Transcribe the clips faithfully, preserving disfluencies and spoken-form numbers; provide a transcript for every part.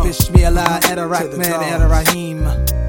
Bismillah, Ar-Rahman, Ar-Rahim.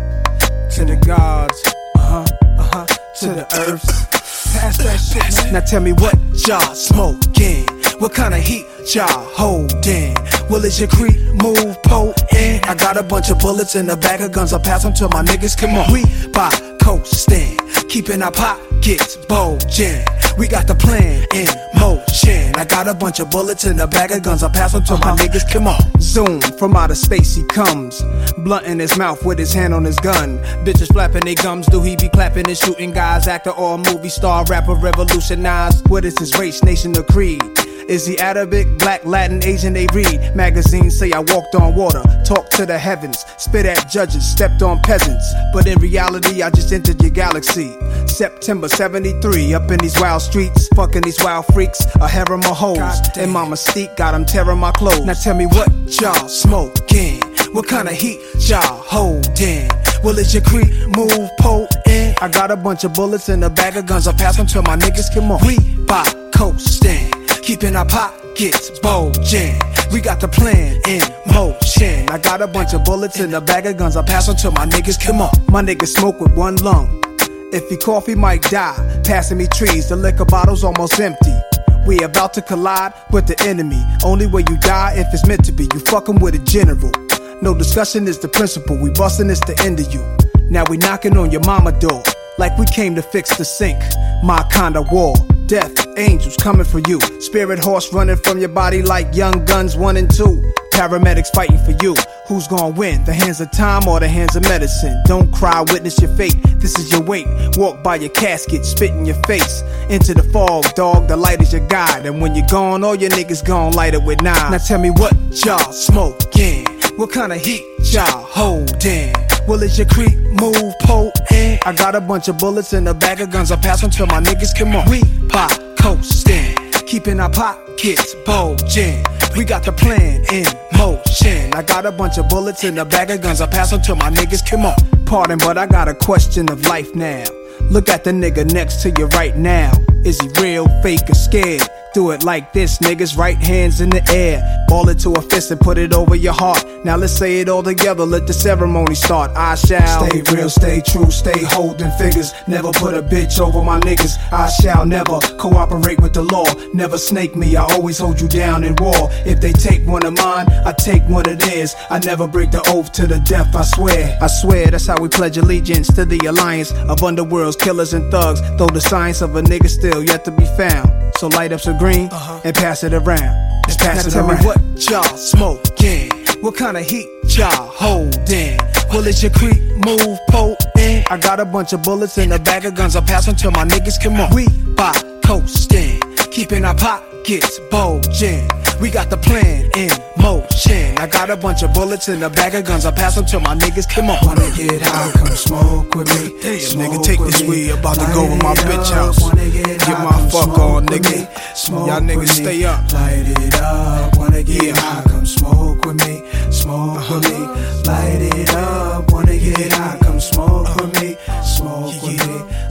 To the gods, uh-huh, uh-huh, to the earth. Pass that shit, man. Now tell me what y'all smoking. What kind of heat y'all holding? Well, is your creep move potent? I got a bunch of bullets in the bag of guns. I'll pass them to my niggas. Come on, we by coasting, keeping our pockets bulging. We got the plan in motion. I got a bunch of bullets in the bag of guns. I'll pass them to uh-huh. my niggas. Come on. Zoom, from outer space he comes, blunt in his mouth with his hand on his gun. Bitches flapping their gums. Do he be clapping and shooting guys? Actor or movie star, rapper, revolutionized. What is his race, nation, or creed? Is he Arabic, black, Latin, Asian? They read magazines say I walked on water, talked to the heavens, spit at judges, stepped on peasants. But in reality, I just entered your galaxy. September seventy-three, up in these wild streets, fucking these wild freaks, a harem of hoes. And my mystique got them tearing my clothes. Now tell me what y'all smoking? What kind of heat y'all holding? Well, is your creep move potent? I got a bunch of bullets in the bag of guns. I'll pass them to my niggas. Come on, we by coasting, keeping our pockets bulging. We got the plan in motion. I got a bunch of bullets in the bag of guns. I'll pass them to my niggas. Come on, my niggas smoke with one lung. If he cough, he might die. Passing me trees, the liquor bottle's almost empty. We about to collide with the enemy. Only way you die if it's meant to be. You fucking with a general. No discussion is the principle. We bustin' it's the end of you. Now we knocking on your mama door like we came to fix the sink. My kind of war. Death, angels coming for you. Spirit horse running from your body like Young Guns one and two. Paramedics fighting for you. Who's gonna win? The hands of time or the hands of medicine? Don't cry, witness your fate. This is your weight. Walk by your casket, spit in your face. Into the fog, dog, the light is your guide. And when you're gone, all your niggas gon' light it with knives. Now tell me what y'all smoking? What kind of heat y'all holding? Well, is your creep move potent? I got a bunch of bullets in the bag of guns. I'll pass them to my niggas. Come on, we by coasting, keeping our pockets bulging. We got the plan in motion. I got a bunch of bullets in the bag of guns. I'll pass them to my niggas. Come on. Pardon, but I got a question of life now. Look at the nigga next to you right now. Is he real, fake, or scared? Do it like this, niggas, right hands in the air. Ball it to a fist and put it over your heart. Now let's say it all together, let the ceremony start. I shall stay real, stay true, stay holding figures. Never put a bitch over my niggas. I shall never cooperate with the law. Never snake me, I always hold you down in war. If they take one of mine, I take one of theirs. I never break the oath to the death, I swear. I swear, that's how we pledge allegiance to the alliance of underworlds, killers, and thugs. Though the science of a nigga still yet to be found. So light up some green uh-huh. and pass it around. Just pass now it tell around. Tell me what y'all smoking? What kind of heat y'all holding? Well, is your creep move potent? I got a bunch of bullets in the bag of guns. I'll pass them to my niggas. Come on, we by coasting, keeping our pockets bulging. We got the plan in motion. I got a bunch of bullets in the bag of guns. I'll pass them to my niggas. Come on. Wanna get high, come smoke with me. Damn, smoke nigga, take this weed. About to go to my bitch house. Get, get my fuck on, nigga. Y'all niggas stay up. Light it up. Wanna get yeah. high, come smoke with me. Smoke uh-huh. with me. Light it up. Wanna get high, come smoke uh-huh. with me. Smoke yeah. with me.